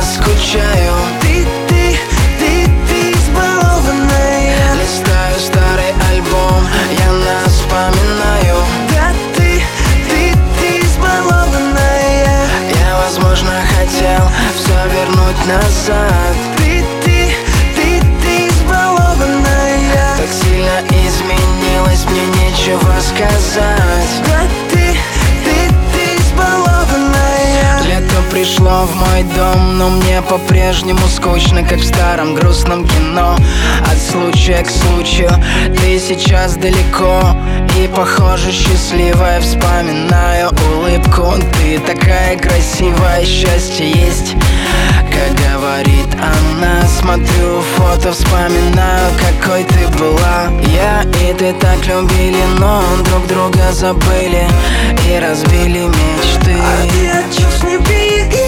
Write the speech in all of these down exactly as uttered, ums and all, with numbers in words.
скучаю. Ты, ты, ты, ты избалованная. Листаю старый альбом, я нас вспоминаю. Да ты, ты, ты избалованная. Я, возможно, хотел все вернуть назад. Ты, ты, ты, ты избалованная. Так сильно изменилась, мне нечего сказать. Да ты, ты, ты избалованная. Лето пришло в мой дом, но мне по-прежнему скучно, как в старом грустном кино. От случая к случаю ты сейчас далеко и, похоже, счастливая. Вспоминаю улыбку, ты такая красивая, счастье есть, как говорит она. Смотрю фото, вспоминаю, какой ты была. Я и ты так любили, но друг друга забыли и разбили мечты. А ты от чувств не беги,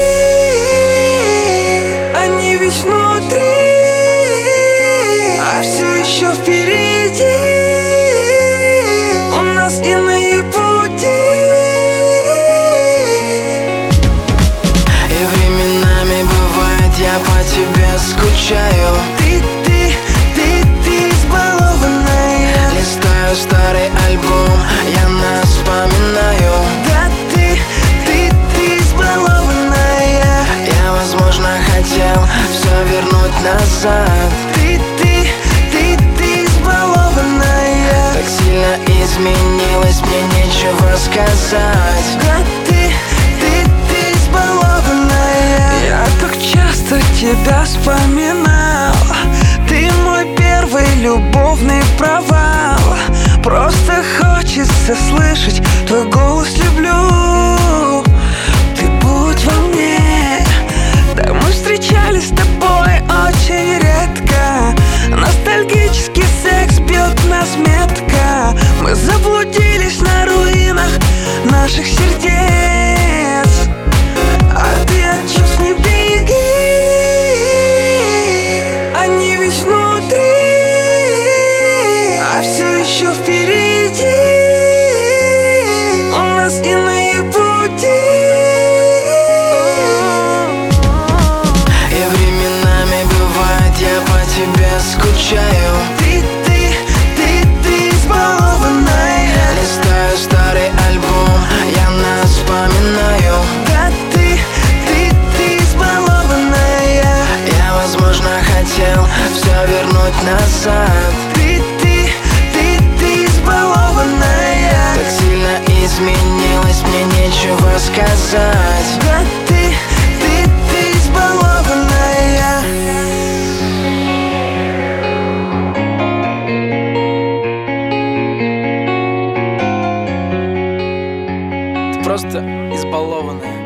они ведь внутри, а все еще впереди у нас иные пути. И временами бывает, я по тебе скучаю. Ты, ты, ты, ты избалованная. Листаю старый альбом, я нас вспоминаю. Да ты, ты, ты избалованная. Я, возможно, хотел все вернуть назад. Ты, ты, ты, ты избалованная. Так сильно изменилась, мне нечего сказать. Да ты, ты, ты избалованная. Я так часто тебя вспоминал, ты мой первый любовный провал. Просто хочется слышать твой голос, люблю. Ты будь во мне. Да, мы встречались с тобой очень редко. Ностальгический секс бьет нас метко. Мы заблудились на руинах наших сердец. А ты от чувств не беги, они ведь внутри, а все еще впереди у нас иные пути. И временами бывает, я по тебе скучаю. Ты, ты, ты, ты избалованная. Листаю старый альбом, я нас вспоминаю. Да ты, ты, ты избалованная. Я, возможно, хотел все вернуть назад. Ты, ты, ты, ты избалованная. Так сильно изменилась, мне нечего сказать. Да ты, ты, ты избалованная. Ты просто избалованная.